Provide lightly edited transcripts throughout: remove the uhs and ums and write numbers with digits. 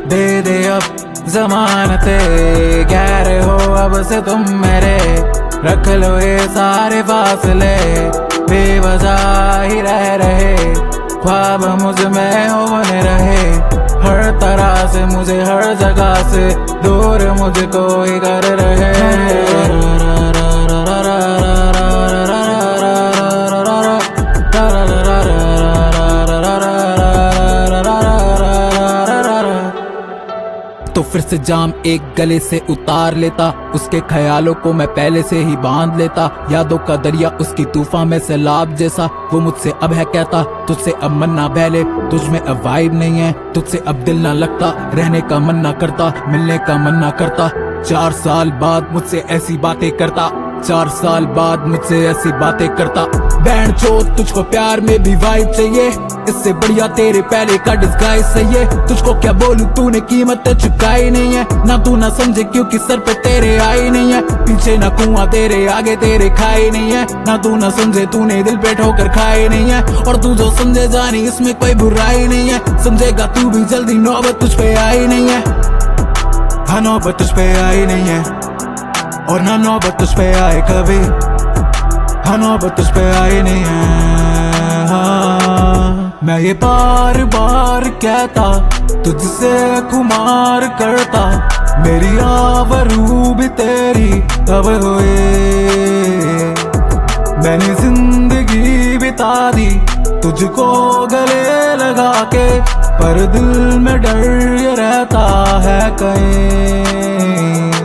दे दे अब जमानते, गैर हो अब से तुम मेरे, रख लो ये सारे फासले, बेवजह ही रह रहे, ख्वाब मुझ में हो बने रहे, हर तरह से मुझे हर जगह से दूर मुझको ही कर रहे। तो फिर से जाम एक गले से उतार लेता, उसके ख्यालों को मैं पहले से ही बांध लेता, यादों का दरिया उसकी तूफान में सैलाब जैसा, वो मुझसे अब है कहता तुझसे अब मन ना बहले, तुझ में अब वाइब नहीं है, तुझसे अब दिल ना लगता, रहने का मन ना करता, मिलने का मन ना करता, 4 साल बाद मुझसे ऐसी बातें करता, 4 साल बाद मुझसे ऐसी बातें करता। बैंड चो तुझको प्यार में भी वाइब चाहिए, इससे बढ़िया तेरे पहले का डिस्गाइज सही है, तुझको क्या बोलूं तूने कीमत चुकाई नहीं है, ना तू ना समझे क्योंकि सर पे तेरे आई नहीं है, पीछे ना कुआं तेरे आगे तेरे खाई नहीं है, ना तू ना समझे तूने दिल पे ठोकर खाई नहीं है, और तू जो समझे जानी इसमें कोई बुराई नहीं है, समझेगा तू भी जल्दी नौबत तुझ पे आई नहीं है, हाँ नौबत तुझ पे आई नहीं है, और ना नौबत तुझ पे आए कभी, हाँ नौबत तुझ पे आई नहीं है। हाँ मैं ये बार बार कहता तुझसे खुमार करता, मेरी आवरू भी तेरी तब हुए, मैंने जिंदगी बिता दी तुझको गले लगा के, पर दिल में डर ये रहता है कहीं।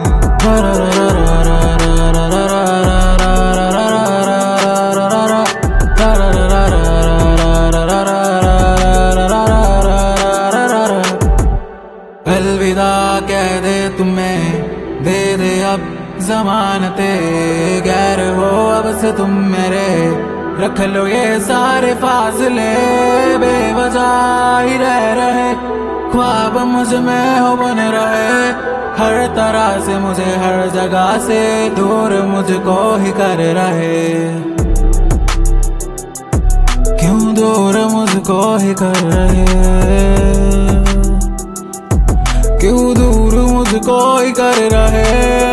अलविदा कह दे तुम्हें, दे दे अब जमानते, गैर हो अब से तुम मेरे, रख लो ये सारे फासले, बेवजह ही रह रहे, ख्वाब मुझ में हो बने रहे, हर तरह से मुझे हर जगह से दूर मुझको ही कर रहे, क्यों दूर मुझको ही कर रहे, क्यों दूर मुझको ही कर रहे।